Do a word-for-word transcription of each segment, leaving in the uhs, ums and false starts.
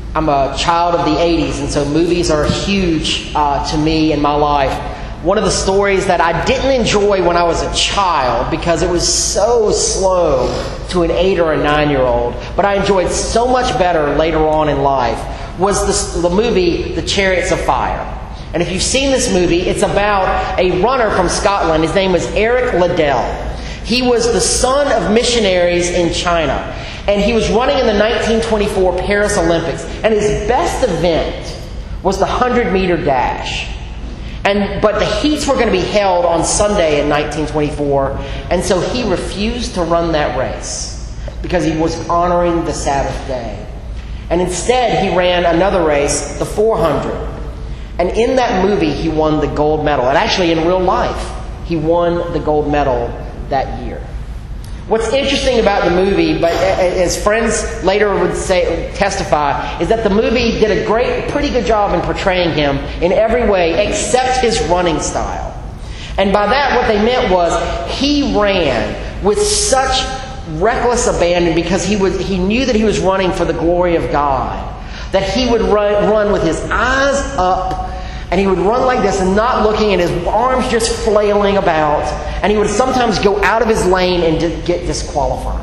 I'm a child of the eighties, and so movies are huge uh, to me in my life. One of the stories that I didn't enjoy when I was a child because it was so slow to an eight or a nine-year-old, but I enjoyed so much better later on in life, was the, the movie The Chariots of Fire. And if you've seen this movie, it's about a runner from Scotland. His name was Eric Liddell. He was the son of missionaries in China. And he was running in the nineteen twenty-four Paris Olympics. And his best event was the hundred-meter dash. And but the heats were going to be held on Sunday in nineteen twenty-four. And so he refused to run that race because he was honoring the Sabbath day. And instead, he ran another race, the four hundred. And in that movie, he won the gold medal. And actually, in real life, he won the gold medal that year. What's interesting about the movie, but as friends later would say, testify, is that the movie did a great, pretty good job in portraying him in every way except his running style. And by that, what they meant was he ran with such reckless abandon because he was he knew that he was running for the glory of God, that he would run, run with his eyes up. And he would run like this and not looking, and his arms just flailing about. And he would sometimes go out of his lane and get disqualified.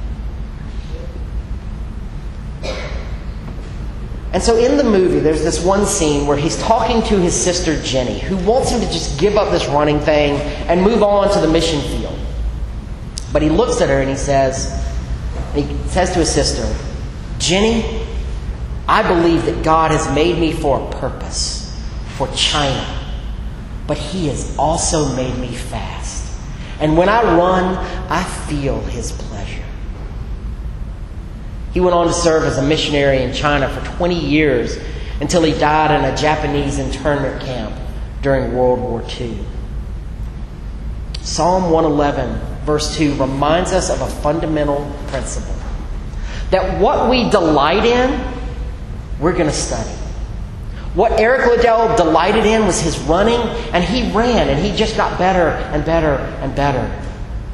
And so in the movie, there's this one scene where he's talking to his sister Jenny, who wants him to just give up this running thing and move on to the mission field. But he looks at her and he says, and he says to his sister, "Jenny, I believe that God has made me for a purpose. For China, but He has also made me fast. And when I run, I feel His pleasure." He went on to serve as a missionary in China for twenty years until he died in a Japanese internment camp during World War Two. Psalm one eleven, verse two, reminds us of a fundamental principle. That what we delight in, we're going to study. What Eric Liddell delighted in was his running, and he ran, and he just got better and better and better.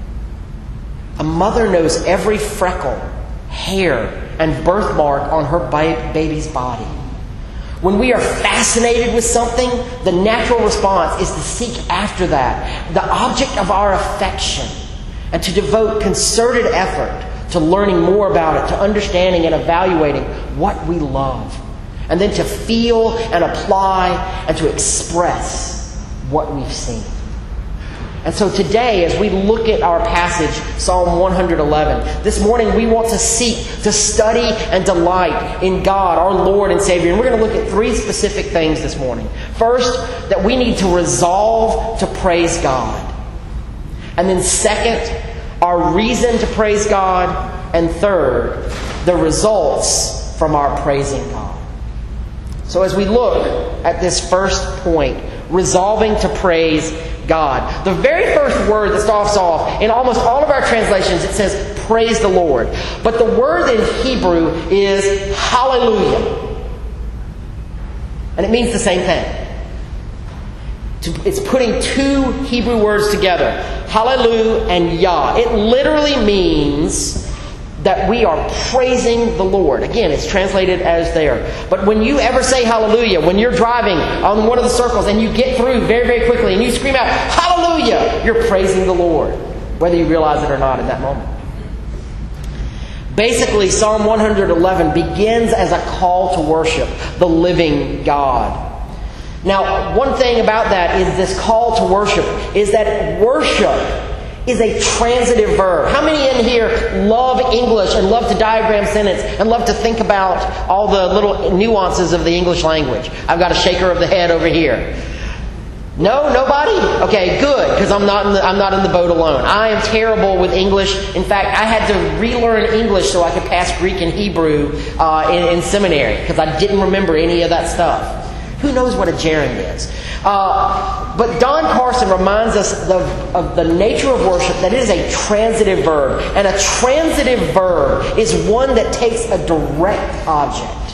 A mother knows every freckle, hair, and birthmark on her baby's body. When we are fascinated with something, the natural response is to seek after that, the object of our affection, and to devote concerted effort to learning more about it, to understanding and evaluating what we love. And then to feel and apply and to express what we've seen. And so today, as we look at our passage, Psalm one eleven, this morning we want to seek, to study and delight in God, our Lord and Savior. And we're going to look at three specific things this morning. First, that we need to resolve to praise God. And then second, our reason to praise God. And third, the results from our praising God. So as we look at this first point, resolving to praise God, the very first word that starts off in almost all of our translations, it says, praise the Lord. But the word in Hebrew is hallelujah. And it means the same thing. It's putting two Hebrew words together, hallelujah and Yah. It literally means that we are praising the Lord. Again, it's translated as there. But when you ever say hallelujah, when you're driving on one of the circles and you get through very, very quickly and you scream out, hallelujah, you're praising the Lord, whether you realize it or not in that moment. Basically, Psalm one eleven begins as a call to worship the living God. Now, one thing about that is this call to worship is that worship is a transitive verb. How many in here love English and love to diagram sentence and love to think about all the little nuances of the English language? I've got a shaker of the head over here. No? Nobody? Okay, good, because I'm not in the, I'm not in the boat alone. I am terrible with English. In fact, I had to relearn English so I could pass Greek and Hebrew uh, in, in seminary, because I didn't remember any of that stuff. Who knows what a gerund is? Uh, but Don Carson reminds us of, of the nature of worship, that it is a transitive verb. And a transitive verb is one that takes a direct object.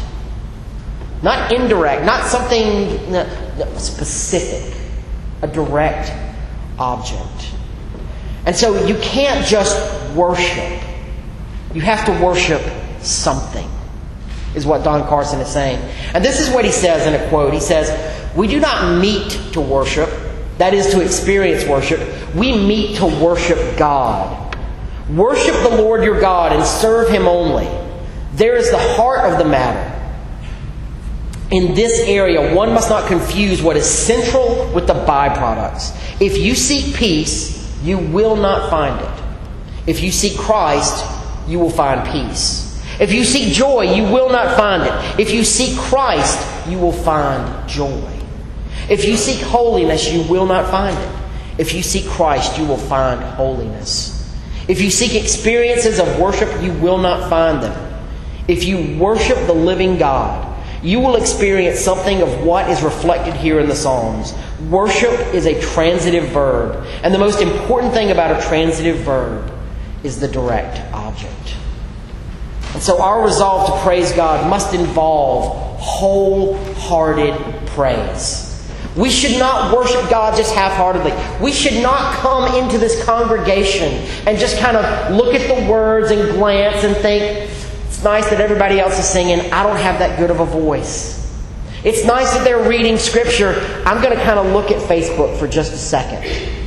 Not indirect, not something specific. A direct object. And so you can't just worship. You have to worship something. is what Don Carson is saying. And this is what he says in a quote. He says, "We do not meet to worship, that is to experience worship. We meet to worship God. Worship the Lord your God and serve Him only. There is the heart of the matter. In this area, one must not confuse what is central with the byproducts. If you seek peace, you will not find it. If you seek Christ, you will find peace. If you seek joy, you will not find it. If you seek Christ, you will find joy. If you seek holiness, you will not find it. If you seek Christ, you will find holiness. If you seek experiences of worship, you will not find them. If you worship the living God, you will experience something of what is reflected here in the Psalms. Worship is a transitive verb. And the most important thing about a transitive verb is the direct object. And so our resolve to praise God must involve wholehearted praise. We should not worship God just half-heartedly. We should not come into this congregation and just kind of look at the words and glance and think, it's nice that everybody else is singing. I don't have that good of a voice. It's nice that they're reading Scripture. I'm going to kind of look at Facebook for just a second.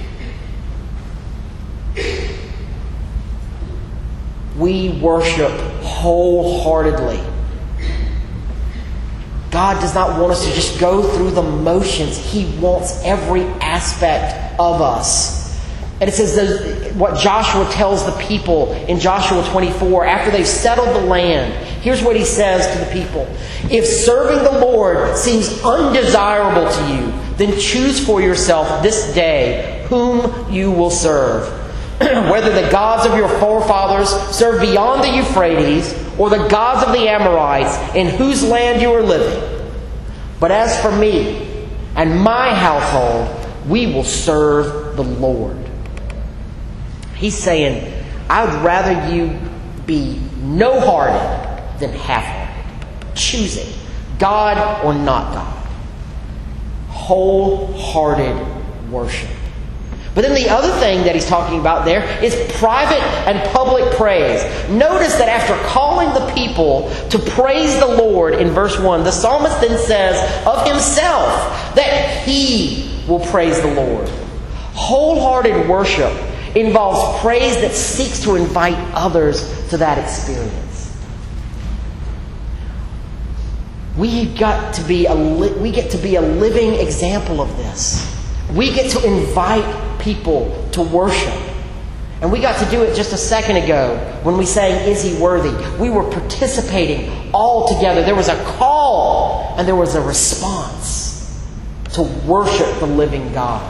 We worship wholeheartedly. God does not want us to just go through the motions. He wants every aspect of us. And it says what Joshua tells the people in Joshua twenty-four, after they've settled the land. Here's what he says to the people. If serving the Lord seems undesirable to you, then choose for yourself this day whom you will serve. Whether the gods of your forefathers served beyond the Euphrates, or the gods of the Amorites in whose land you are living. But as for me and my household, we will serve the Lord. He's saying, I would rather you be no-hearted than half-hearted. Choosing God or not God. Wholehearted worship. But then the other thing that he's talking about there is private and public praise. Notice that after calling the people to praise the Lord in verse one, the psalmist then says of himself that he will praise the Lord. Wholehearted worship involves praise that seeks to invite others to that experience. We've got to be a li- we get to be a living example of this. We get to invite people to worship. And we got to do it just a second ago when we sang, Is He Worthy? We were participating all together. There was a call and there was a response to worship the living God.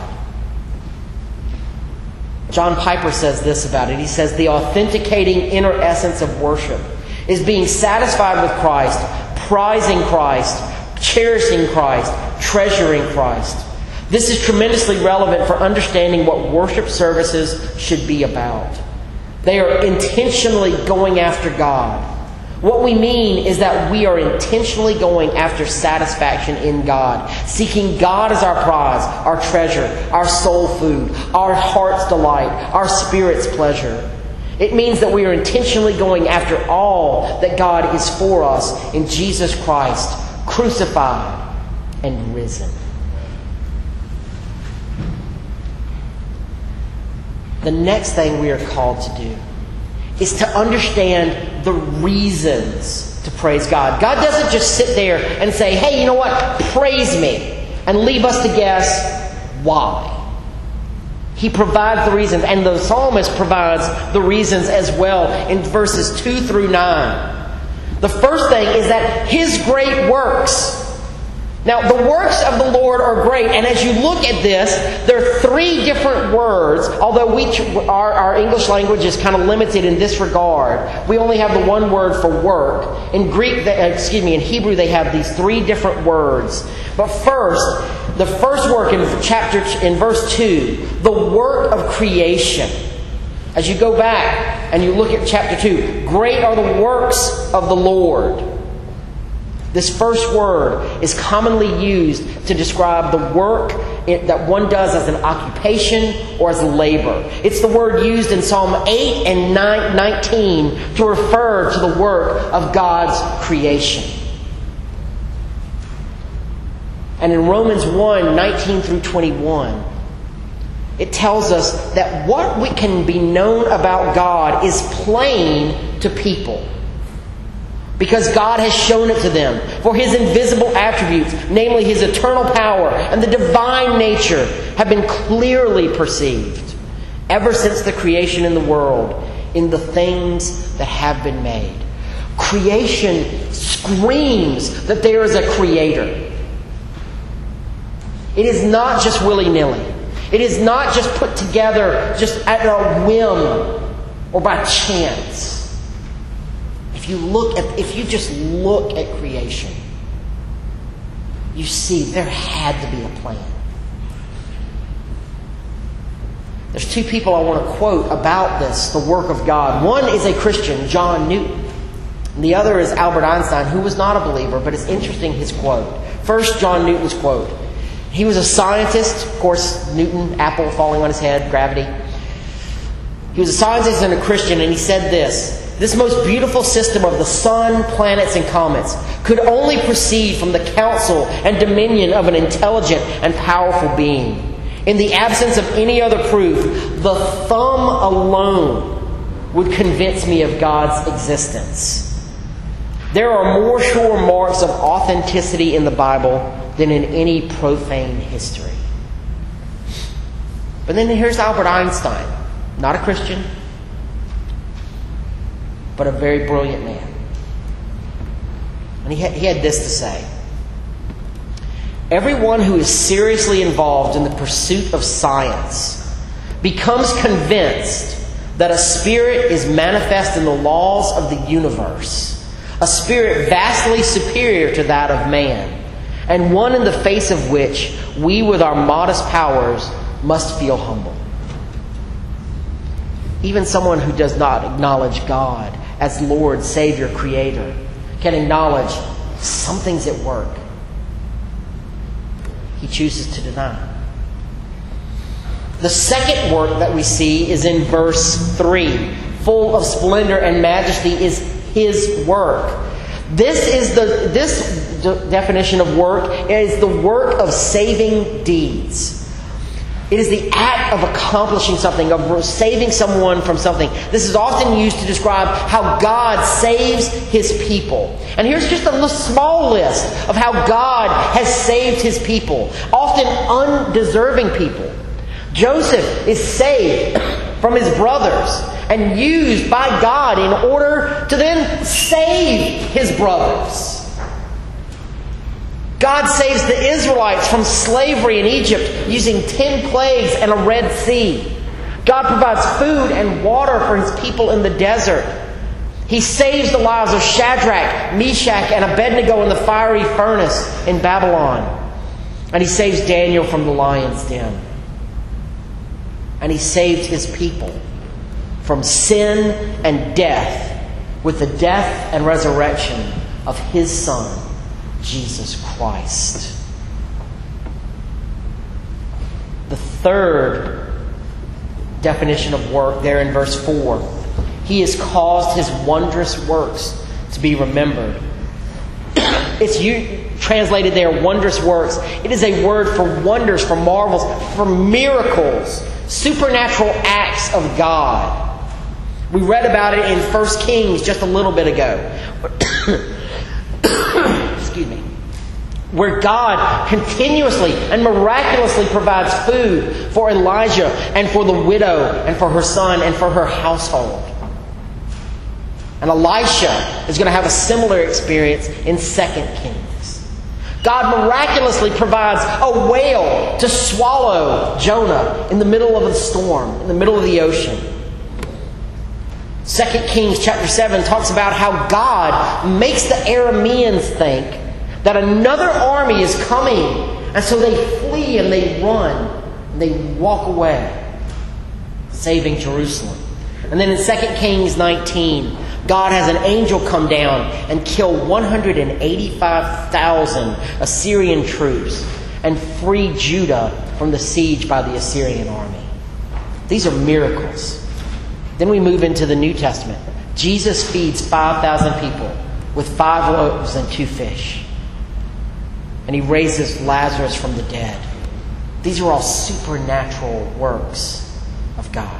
John Piper says this about it. He says, the authenticating inner essence of worship is being satisfied with Christ, prizing Christ, cherishing Christ, treasuring Christ. This is tremendously relevant for understanding what worship services should be about. They are intentionally going after God. What we mean is that we are intentionally going after satisfaction in God, seeking God as our prize, our treasure, our soul food, our heart's delight, our spirit's pleasure. It means that we are intentionally going after all that God is for us in Jesus Christ, crucified and risen. The next thing we are called to do is to understand the reasons to praise God. God doesn't just sit there and say, hey, you know what? Praise me. And leave us to guess why. He provides the reasons. And the psalmist provides the reasons as well in verses two through nine. The first thing is that His great works. Now, the works of the Lord are great, and as you look at this, there are three different words, although we, our, our English language is kind of limited in this regard. We only have the one word for work. In Greek, excuse me, in Hebrew, they have these three different words. But first, the first work in chapter, in verse two, the work of creation. As you go back and you look at chapter two, great are the works of the Lord. This first word is commonly used to describe the work that one does as an occupation or as labor. It's the word used in Psalm eight and nineteen to refer to the work of God's creation. And in Romans one, nineteen through twenty-one, it tells us that what we can be known about God is plain to people, because God has shown it to them. For His invisible attributes, namely His eternal power and the divine nature, have been clearly perceived ever since the creation in the world in the things that have been made. Creation screams that there is a Creator. It is not just willy-nilly. It is not just put together just at a whim or by chance. If you look at, if you just look at creation, you see there had to be a plan. There's two people I want to quote about this, the work of God. One is a Christian, John Newton. And the other is Albert Einstein, who was not a believer, but it's interesting his quote. First, John Newton's quote. He was a scientist, of course, Newton, apple falling on his head, gravity. He was a scientist and a Christian, and he said this: "This most beautiful system of the sun, planets, and comets could only proceed from the counsel and dominion of an intelligent and powerful being. In the absence of any other proof, the thumb alone would convince me of God's existence. There are more sure marks of authenticity in the Bible than in any profane history." But then here's Albert Einstein, not a Christian, but a very brilliant man. And he had, he had this to say: "Everyone who is seriously involved in the pursuit of science becomes convinced that a spirit is manifest in the laws of the universe, a spirit vastly superior to that of man, and one in the face of which we with our modest powers must feel humble. Even someone who does not acknowledge God as Lord, Savior, Creator can acknowledge something's at work he chooses to deny." The second work that we see is in verse three. Full of splendor and majesty is His work. This is the this de- definition of work is the work of saving deeds. It is the act of accomplishing something, of saving someone from something. This is often used to describe how God saves His people. And here's just a small list of how God has saved His people, often undeserving people. Joseph is saved from his brothers and used by God in order to then save his brothers. God saves the Israelites from slavery in Egypt using ten plagues and a Red Sea. God provides food and water for His people in the desert. He saves the lives of Shadrach, Meshach, and Abednego in the fiery furnace in Babylon. And He saves Daniel from the lion's den. And He saved His people from sin and death with the death and resurrection of His Son, Jesus Christ. The third definition of work there in verse four: He has caused His wondrous works to be remembered. It's you, translated there, wondrous works. It is a word for wonders, for marvels, for miracles, supernatural acts of God. We read about it in First Kings just a little bit ago. Excuse me. Where God continuously and miraculously provides food for Elijah and for the widow and for her son and for her household. And Elisha is going to have a similar experience in Second Kings. God miraculously provides a whale to swallow Jonah in the middle of the storm, in the middle of the ocean. Second Kings chapter seven talks about how God makes the Arameans think that another army is coming, and so they flee and they run and they walk away, saving Jerusalem. And then in Second Kings nineteen, God has an angel come down and kill one hundred eighty-five thousand Assyrian troops. and free Judah from the siege by the Assyrian army. These are miracles. Then we move into the New Testament. Jesus feeds five thousand people with five loaves and two fish. And he raises Lazarus from the dead. These are all supernatural works of God.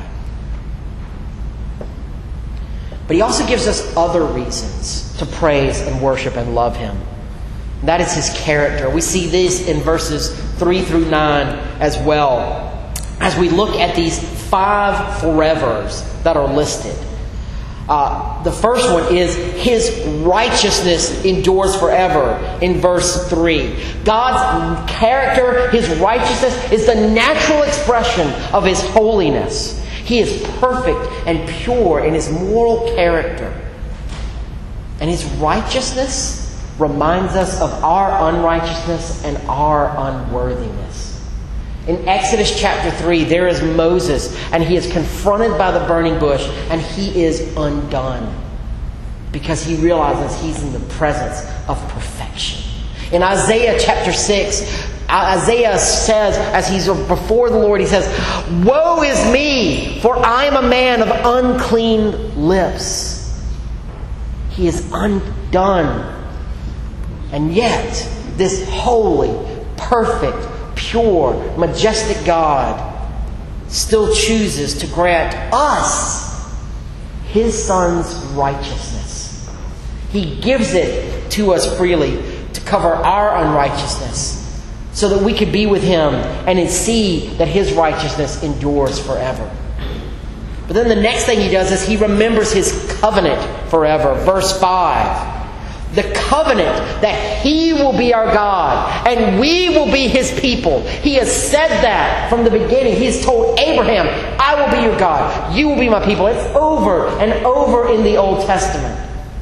But he also gives us other reasons to praise and worship and love him. And that is his character. We see this in verses three through nine as well, as we look at these five forevers that are listed. Uh, the first one is his righteousness endures forever in verse three. God's character, his righteousness, is the natural expression of his holiness. He is perfect and pure in his moral character. And his righteousness reminds us of our unrighteousness and our unworthiness. In Exodus chapter three, there is Moses, and he is confronted by the burning bush, and he is undone because he realizes he's in the presence of perfection. In Isaiah chapter six, Isaiah says, as he's before the Lord, he says, "Woe is me, for I am a man of unclean lips." He is undone. And yet, this holy, perfect, pure, majestic God still chooses to grant us his Son's righteousness. He gives it to us freely to cover our unrighteousness, so that we could be with him and see that his righteousness endures forever. But then the next thing he does is he remembers his covenant forever. Verse five. The covenant that he will be our God and we will be his people. He has said that from the beginning. He has told Abraham, "I will be your God. You will be my people." It's over and over in the Old Testament.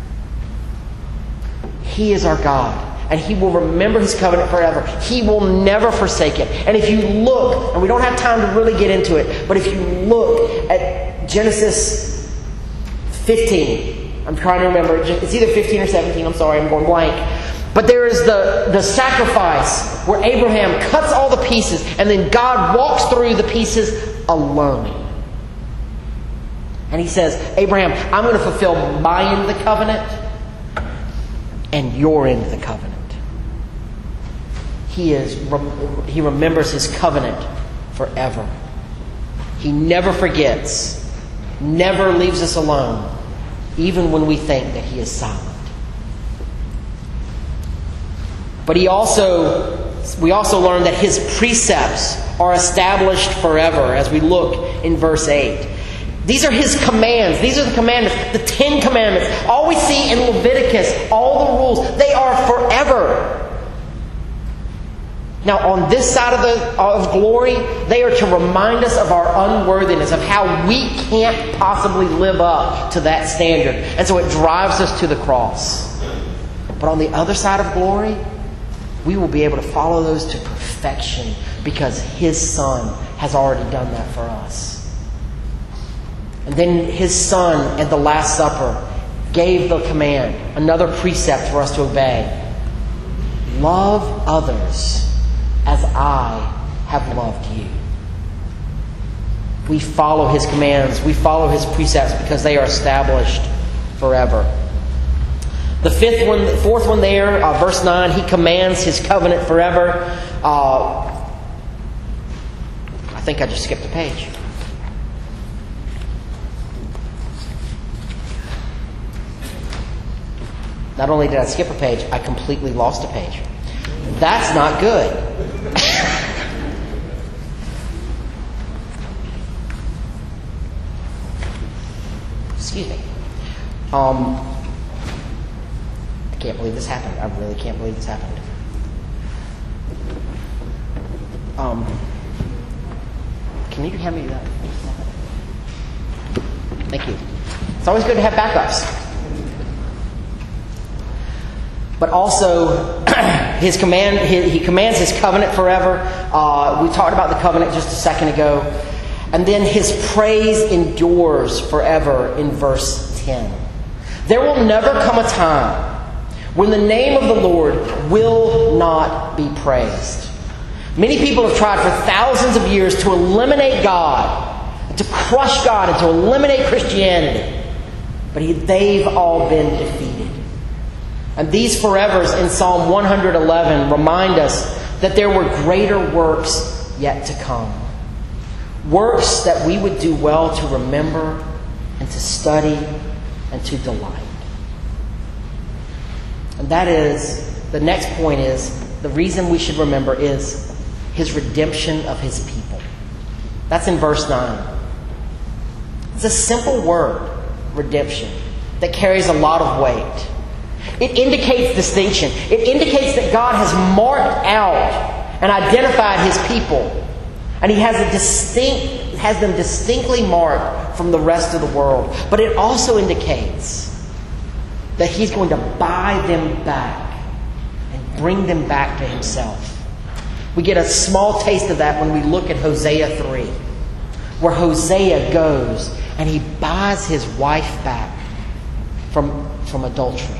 He is our God, and he will remember his covenant forever. He will never forsake it. And if you look, and we don't have time to really get into it, but if you look at Genesis fifteen, I'm trying to remember. It's either fifteen or seventeen. I'm sorry, I'm going blank. But there is the, the sacrifice where Abraham cuts all the pieces and then God walks through the pieces alone. And he says, "Abraham, I'm going to fulfill my end of the covenant and your end of the covenant." He is he remembers his covenant forever. He never forgets, never leaves us alone, even when we think that he is silent. But he also, we also learn that his precepts are established forever, as we look in verse eight. These are his commands. These are the commandments, the Ten Commandments. All we see in Leviticus, all the rules, they are forever. Now, on this side of the of glory, they are to remind us of our unworthiness, of how we can't possibly live up to that standard. And so it drives us to the cross. But on the other side of glory, we will be able to follow those to perfection because his Son has already done that for us. And then his Son at the Last Supper gave the command, another precept for us to obey. Love others as I have loved you. We follow his commands. We follow his precepts because they are established forever. The fifth one, the fourth one there, uh, verse nine, he commands his covenant forever. Uh, I think I just skipped a page. Not only did I skip a page, I completely lost a page. That's not good. Excuse me. Um, I can't believe this happened. I really can't believe this happened. Um, can you hand me that? Thank you. It's always good to have backups. But also, his command, he, he commands his covenant forever. Uh, we talked about the covenant just a second ago. And then his praise endures forever in verse ten. There will never come a time when the name of the Lord will not be praised. Many people have tried for thousands of years to eliminate God, to crush God, and to eliminate Christianity. But he, they've all been defeated. And these forevers in Psalm one eleven remind us that there were greater works yet to come. Works that we would do well to remember and to study and to delight. And that is, the next point is, the reason we should remember is His redemption of His people. That's in verse nine. It's a simple word, redemption, that carries a lot of weight. It indicates distinction. It indicates that God has marked out and identified His people. And He has a distinct, has them distinctly marked from the rest of the world. But it also indicates that He's going to buy them back and bring them back to Himself. We get a small taste of that when we look at Hosea three, where Hosea goes and he buys his wife back from, from adultery.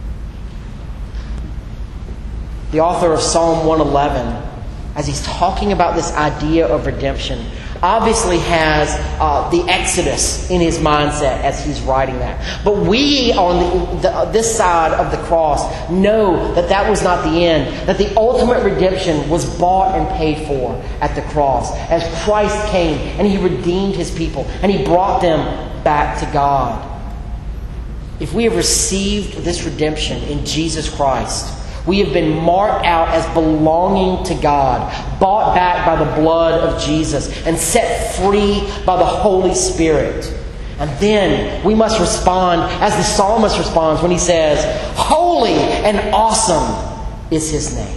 The author of Psalm one eleven, as he's talking about this idea of redemption, obviously has uh, the Exodus in his mindset as he's writing that. But we on the, the, this side of the cross know that that was not the end. That the ultimate redemption was bought and paid for at the cross. As Christ came and He redeemed His people and He brought them back to God. If we have received this redemption in Jesus Christ, we have been marked out as belonging to God, bought back by the blood of Jesus, and set free by the Holy Spirit. And then we must respond as the psalmist responds when he says, "Holy and awesome is His name."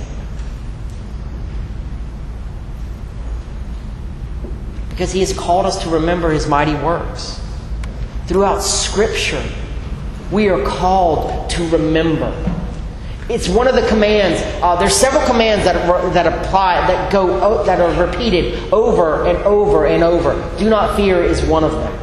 Because He has called us to remember His mighty works. Throughout Scripture, we are called to remember. It's one of the commands. Uh, there's several commands that that apply that go that are repeated over and over and over. Do not fear is one of them.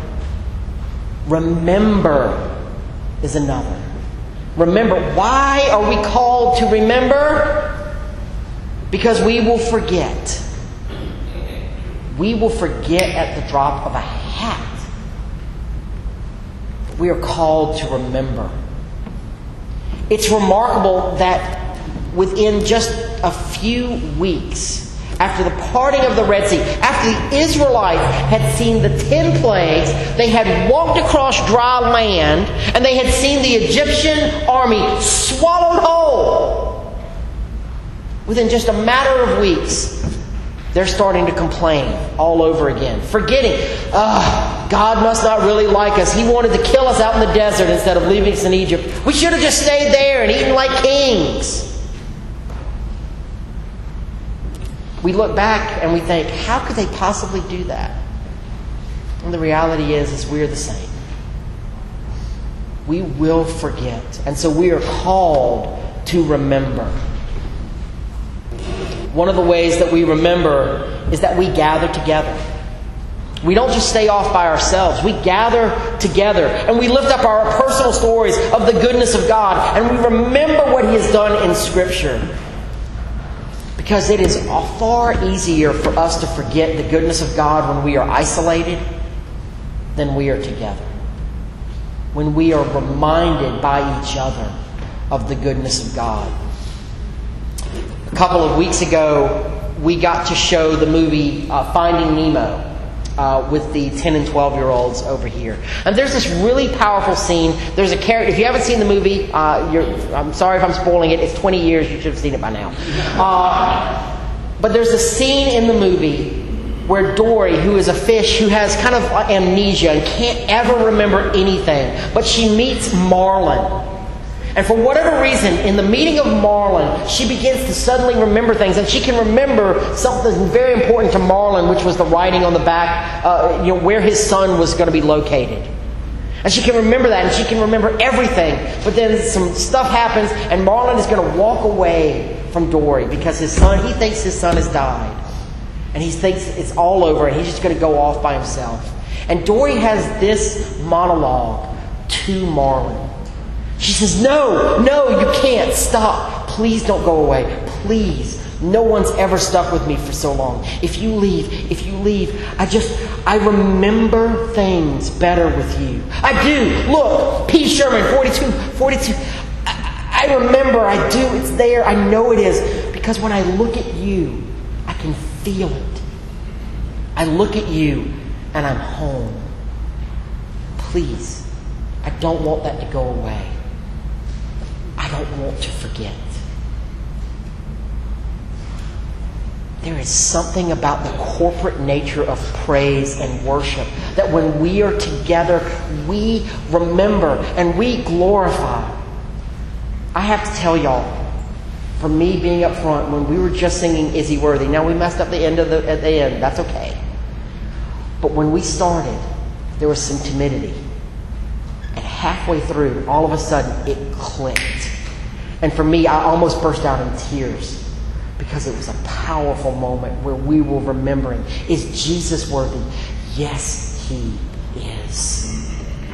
Remember is another. Remember. Why are we called to remember? Because we will forget. We will forget at the drop of a hat. We are called to remember. It's remarkable that within just a few weeks after the parting of the Red Sea, after the Israelites had seen the ten plagues, they had walked across dry land, and they had seen the Egyptian army swallowed whole. Within just a matter of weeks, they're starting to complain all over again, forgetting, ah, God must not really like us. He wanted to kill us out in the desert instead of leaving us in Egypt. We should have just stayed there and eaten like kings. We look back and we think, how could they possibly do that? And the reality is, is we're the same. We will forget. And so we are called to remember. One of the ways that we remember is that we gather together. We don't just stay off by ourselves. We gather together and we lift up our personal stories of the goodness of God, and we remember what He has done in Scripture. Because it is far easier for us to forget the goodness of God when we are isolated than we are together. When we are reminded by each other of the goodness of God. A couple of weeks ago, we got to show the movie uh, Finding Nemo. Uh, with the ten and twelve year olds over here. And there's this really powerful scene. There's a character, if you haven't seen the movie, uh, you're, I'm sorry if I'm spoiling it. It's twenty years, you should have seen it by now. Uh, but there's a scene in the movie where Dory, who is a fish who has kind of amnesia and can't ever remember anything, but she meets Marlin. And for whatever reason, in the meeting of Marlin, she begins to suddenly remember things. And she can remember something very important to Marlin, which was the writing on the back, uh, you know, where his son was going to be located. And she can remember that, and she can remember everything. But then some stuff happens, and Marlin is going to walk away from Dory because his son, he thinks his son has died. And he thinks it's all over, and he's just going to go off by himself. And Dory has this monologue to Marlin. She says, no, no, you can't. Stop. please don't go away. Please. No one's ever stuck with me for so long. If you leave, if you leave, I just, I remember things better with you. I do. Look, P. Sherman, forty-two, forty-two. I, I remember, I do. It's there. I know it is. Because when I look at you, I can feel it. I look at you and I'm home. Please, I don't want that to go away. I don't want to forget. There is something about the corporate nature of praise and worship that when we are together, we remember and we glorify. I have to tell y'all, for me being up front, when we were just singing Is He Worthy, now we messed up the end of the at the end, that's okay. But when we started, there was some timidity. And halfway through, all of a sudden, it clicked. And for me, I almost burst out in tears. Because it was a powerful moment where we were remembering, is Jesus worthy? Yes, He is.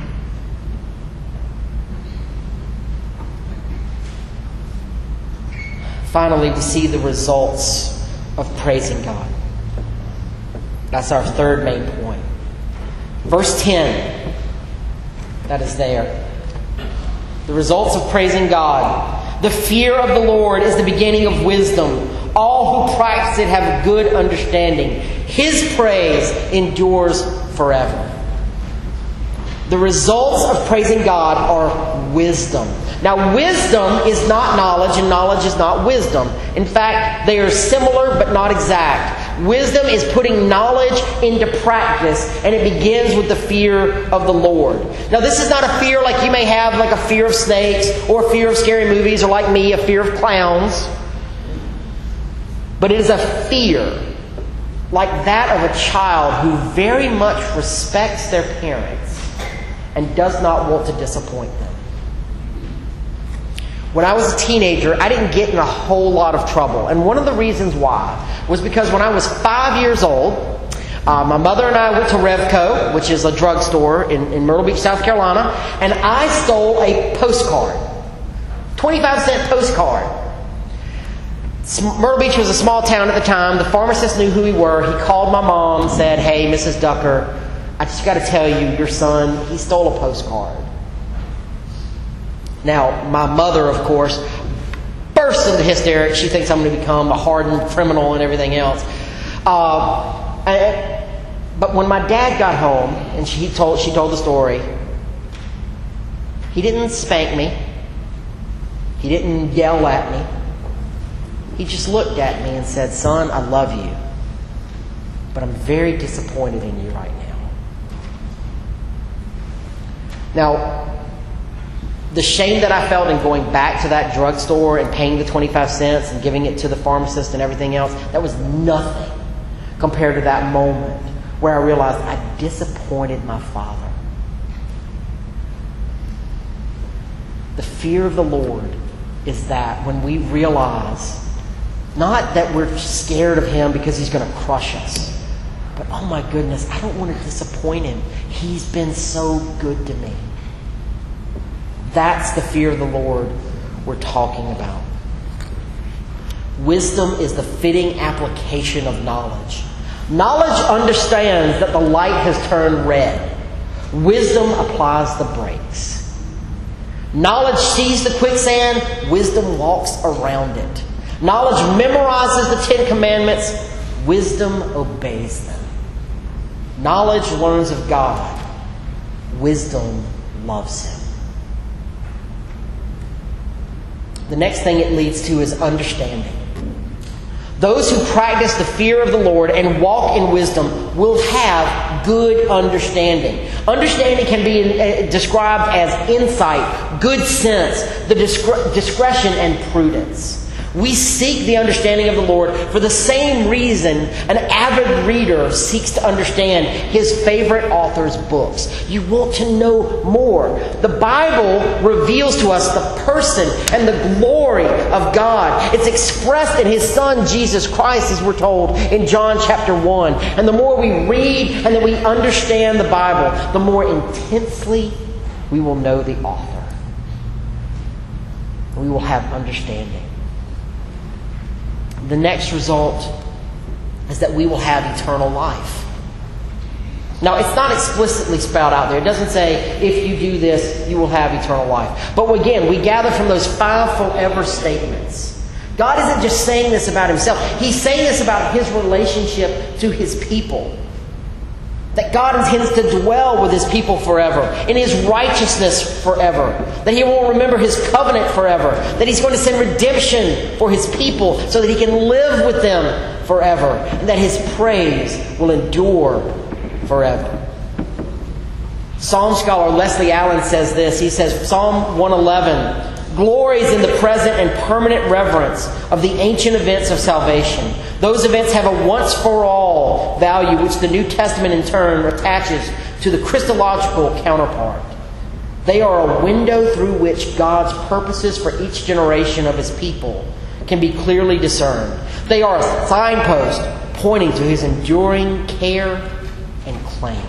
Finally, we see the results of praising God. That's our third main point. Verse ten, that is there. The results of praising God. The fear of the Lord is the beginning of wisdom. All who practice it have a good understanding. His praise endures forever. The results of praising God are wisdom. Now, wisdom is not knowledge, and knowledge is not wisdom. In fact, they are similar but not exact. Wisdom is putting knowledge into practice, and it begins with the fear of the Lord. Now, this is not a fear like you may have, like a fear of snakes, or a fear of scary movies, or like me, a fear of clowns. But it is a fear like that of a child who very much respects their parents and does not want to disappoint them. When I was a teenager, I didn't get in a whole lot of trouble. And one of the reasons why was because when I was five years old, uh, my mother and I went to Revco, which is a drugstore in, in Myrtle Beach, South Carolina, and I stole a postcard. twenty-five cent postcard. Myrtle Beach was a small town at the time. The pharmacist knew who we were. He called my mom and said, "Hey, Missus Ducker, I just got to tell you, your son, he stole a postcard." Now, my mother, of course, bursts into hysterics. She thinks I'm going to become a hardened criminal and everything else. Uh, and, but when my dad got home and she told, she told the story, he didn't spank me. He didn't yell at me. He just looked at me and said, "Son, I love you, but I'm very disappointed in you right now." Now, the shame that I felt in going back to that drugstore and paying the twenty-five cents and giving it to the pharmacist and everything else, that was nothing compared to that moment where I realized I disappointed my father. The fear of the Lord is that when we realize, not that we're scared of Him because He's going to crush us, but oh my goodness, I don't want to disappoint Him. He's been so good to me. That's the fear of the Lord we're talking about. Wisdom is the fitting application of knowledge. Knowledge understands that the light has turned red. Wisdom applies the brakes. Knowledge sees the quicksand. Wisdom walks around it. Knowledge memorizes the Ten Commandments. Wisdom obeys them. Knowledge learns of God. Wisdom loves Him. The next thing it leads to is understanding. Those who practice the fear of the Lord and walk in wisdom will have good understanding. Understanding can be described as insight, good sense, the discre- discretion and prudence. We seek the understanding of the Lord for the same reason an avid reader seeks to understand his favorite author's books. You want to know more. The Bible reveals to us the person and the glory of God. It's expressed in His Son, Jesus Christ, as we're told in John chapter one. And the more we read and that we understand the Bible, the more intensely we will know the author. We will have understanding. The next result is that we will have eternal life. Now, it's not explicitly spelled out there. It doesn't say, if you do this, you will have eternal life. But again, we gather from those five forever statements. God isn't just saying this about himself. He's saying this about his relationship to his people. That God intends to dwell with his people forever, in his righteousness forever. That he will remember his covenant forever. That he's going to send redemption for his people so that he can live with them forever. And that his praise will endure forever. Psalm scholar Leslie Allen says this. He says, Psalm one eleven glories in the present and permanent reverence of the ancient events of salvation. Those events have a once-for-all value which the New Testament in turn attaches to the Christological counterpart. They are a window through which God's purposes for each generation of his people can be clearly discerned. They are a signpost pointing to his enduring care and claim.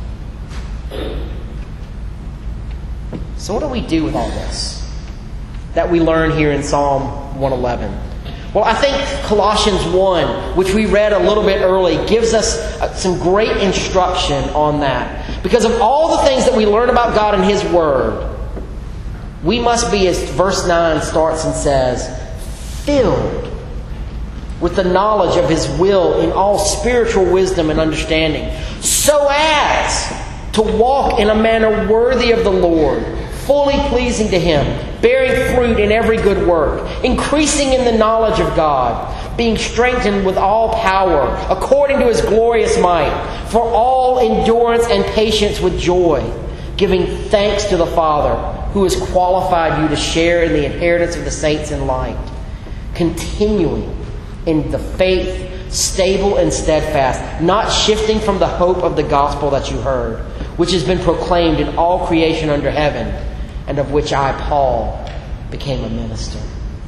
So what do we do with all this that we learn here in Psalm one eleven? Well, I think Colossians one, which we read a little bit early, gives us some great instruction on that. Because of all the things that we learn about God and his Word, we must be, as verse nine starts and says, filled with the knowledge of his will in all spiritual wisdom and understanding, so as to walk in a manner worthy of the Lord, fully pleasing to him, bearing fruit in every good work, increasing in the knowledge of God, being strengthened with all power, according to his glorious might, for all endurance and patience with joy, giving thanks to the Father, who has qualified you to share in the inheritance of the saints in light, continuing in the faith, stable and steadfast, not shifting from the hope of the gospel that you heard, which has been proclaimed in all creation under heaven, and of which I, Paul, became a minister.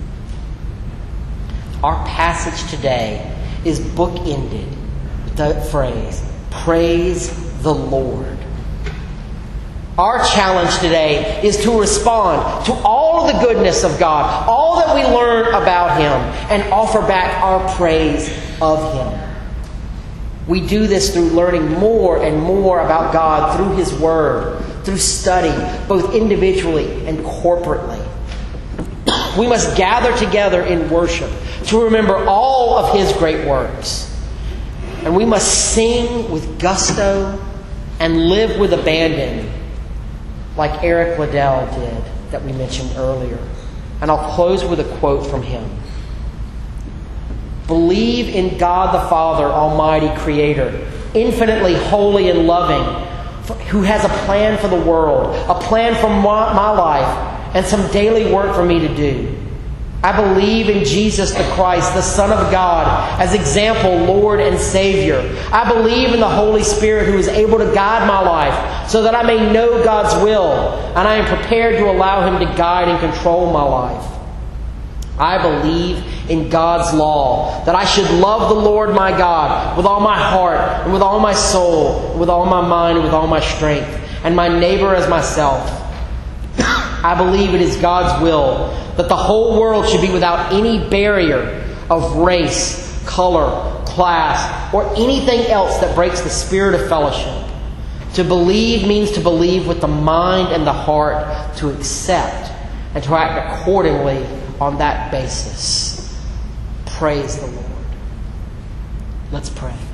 Our passage today is bookended with the phrase, praise the Lord. Our challenge today is to respond to all of the goodness of God, all that we learn about him, and offer back our praise of him. We do this through learning more and more about God through his Word, through study, both individually and corporately. We must gather together in worship to remember all of his great works. And we must sing with gusto and live with abandon, like Eric Liddell did, that we mentioned earlier. And I'll close with a quote from him. Believe in God the Father, Almighty Creator, infinitely holy and loving, who has a plan for the world, a plan for my, my life, and some daily work for me to do. I believe in Jesus the Christ, the Son of God, as example, Lord and Savior. I believe in the Holy Spirit who is able to guide my life so that I may know God's will, and I am prepared to allow him to guide and control my life. I believe in God's law, that I should love the Lord my God with all my heart and with all my soul, and with all my mind and with all my strength, and my neighbor as myself. I believe it is God's will that the whole world should be without any barrier of race, color, class, or anything else that breaks the spirit of fellowship. To believe means to believe with the mind and the heart, to accept and to act accordingly on that basis. Praise the Lord. Let's pray.